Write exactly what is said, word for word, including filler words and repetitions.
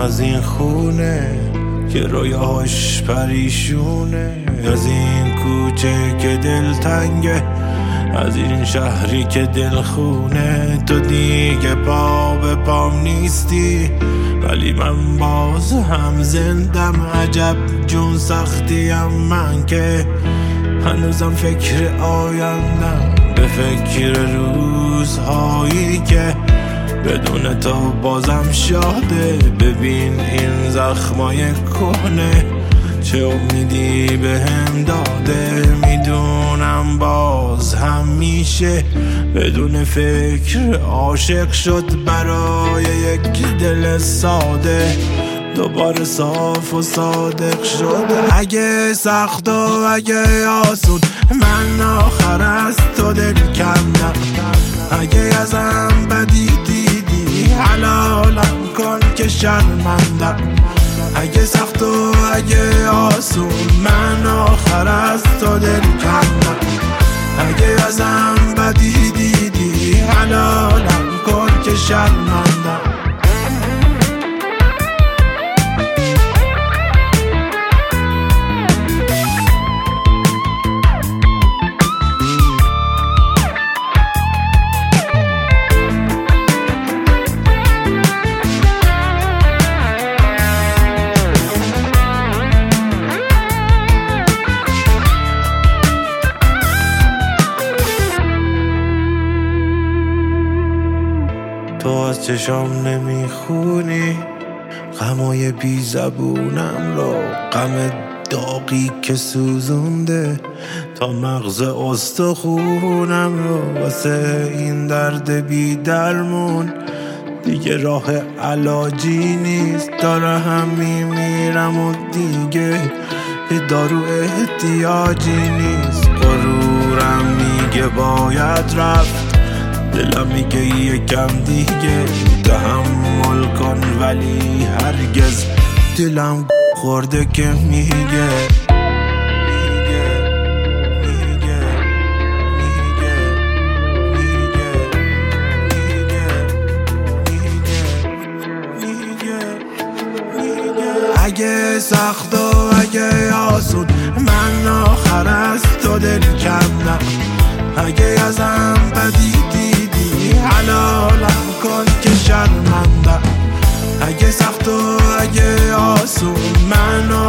از این خونه که رویاش پریشونه، از این کوچه که دل تنگه، از این شهری که دل خونه. تو دیگه پا به پام نیستی ولی من باز هم زندم. عجب جون سختیم من که هنوزم فکر آیندم، به فکر روزهایی که بدون تو بازم شاده. ببین این زخمای کهنه چه امیدی به هم داده. میدونم باز هم میشه بدون فکر عاشق شد برای یک دل ساده، دوباره صاف و صادق شد. اگه سخت و اگه آسون من آخر از تو دل کندم، اگه ازم بدی دیدی حلالم کن که شرمندم. اگه سخت و اگه آسون من آخر از تو دل کندم، اگه ازم بدی دیدی حلالم کن که شرمندم. تو از چشام نمیخونی غمای بی زبونم رو، غم داغی که سوزونده تا مغز استخونم رو. واسه این درد بی درمون دیگه راه علاجی نیست، داره هم میمیرم و دیگه دارو احتیاجی نیست. غرورم میگه باید رفت، دلم میگه یکم دیگه تحمل کن، ولی هرگز دلم خورده که میگه اگه سخت و اگه آسون من آخر از تو دل کندم، اگه ازم بدی دیدی حلالم کن که شرمندم. اگه سخت و اگه آسون من